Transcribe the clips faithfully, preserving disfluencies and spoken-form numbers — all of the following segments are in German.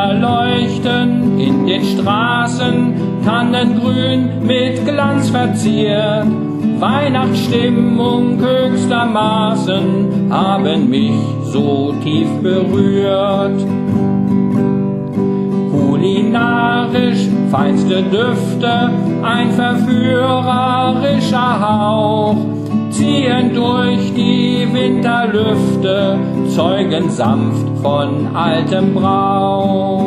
Lichter leuchten in den Straßen, Tannengrün mit Glanz verziert. Weihnachtsstimmung höchstermaßen haben mich so tief berührt. Kulinarisch feinste Düfte, ein verführerischer Hauch, ziehen durch die Winterlüfte, zeugen sanft von altem Brauch.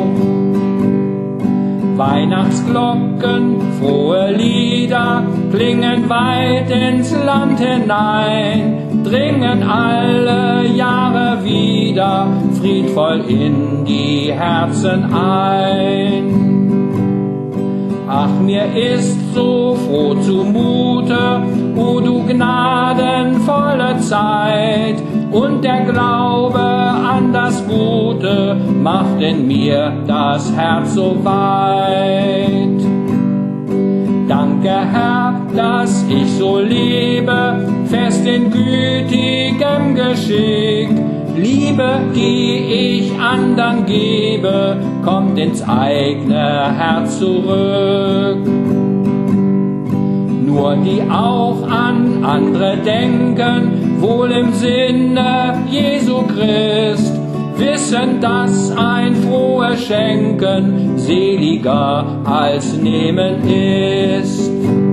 Weihnachtsglocken, frohe Lieder, klingen weit ins Land hinein, dringen alle Jahre wieder friedvoll in die Herzen ein. Ach, mir ist so froh zumute, o du gnadenvolle Zeit, und der Glaube an das Gute macht in mir das Herz so weit. Danke, Herr, dass ich so lebe, fest in gütigem Geschick. Liebe, die ich andern gebe, kommt ins eigene Herz zurück. Nur die auch an andere denken, wohl im Sinne Jesu Christ, wissen, dass ein frohes Schenken seliger als Nehmen ist.